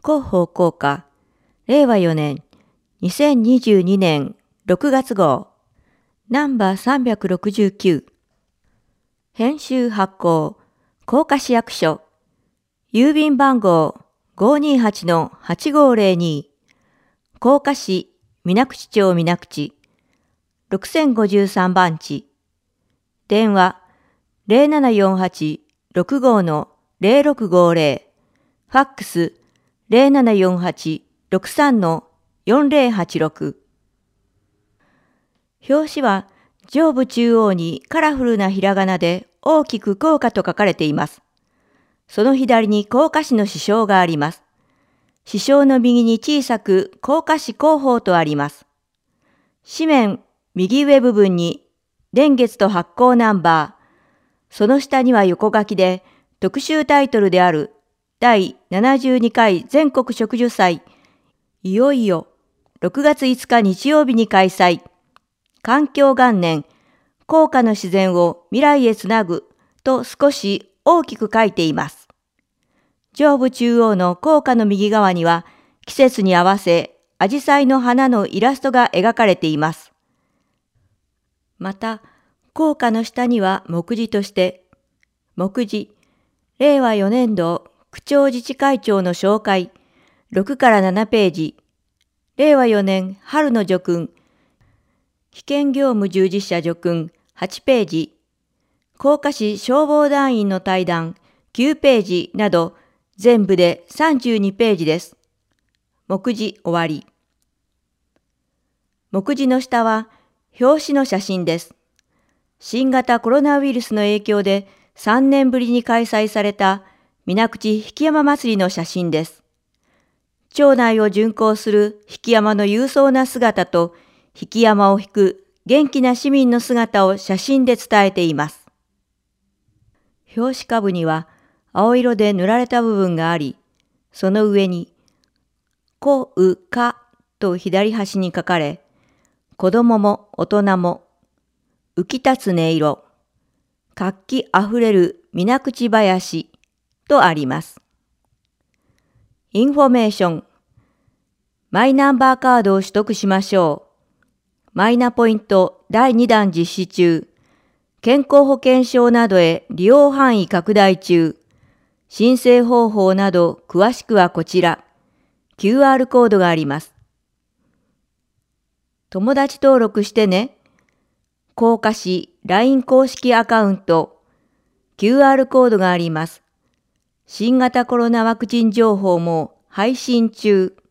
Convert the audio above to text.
広報効果、令和4年、2022年6月号、ナンバー369、編集発行、甲賀市役所、郵便番号528-8502、甲賀市水口町水口、6053番地、電話0748-65-0650、ファックス0748-63-4086。表紙は上部中央にカラフルなひらがなで大きく校歌と書かれています。その左に甲賀市の支章があります。支章の右に小さく甲賀市広報とあります。紙面右上部分に年月と発行ナンバー、その下には横書きで特集タイトルである第72回全国植樹祭、いよいよ6月5日日曜日に開催。環境元年、甲賀の自然を未来へつなぐと少し大きく書いています。上部中央の甲賀の右側には季節に合わせアジサイの花のイラストが描かれています。また、甲賀の下には目次として、目次、令和4年度区長自治会長の紹介、6から7ページ、令和4年春の叙勲、被験業務従事者叙勲8ページ、甲賀市消防団員の対談9ページなど、全部で32ページです。目次終わり。目次の下は表紙の写真です。新型コロナウイルスの影響で3年ぶりに開催された水口曳山祭りの写真です。町内を巡行する曳山の勇壮な姿と曳山を引く元気な市民の姿を写真で伝えています。表紙下部には青色で塗られた部分があり、その上にこうかと左端に書かれ、子供も大人も浮き立つ音色、活気あふれる水口林とあります。インフォメーション。マイナンバーカードを取得しましょう。マイナポイント第2弾実施中。健康保険証などへ利用範囲拡大中。申請方法など詳しくはこちら。QR コードがあります。友達登録してね。甲賀市 LINE 公式アカウント。QR コードがあります。新型コロナワクチン情報も配信中。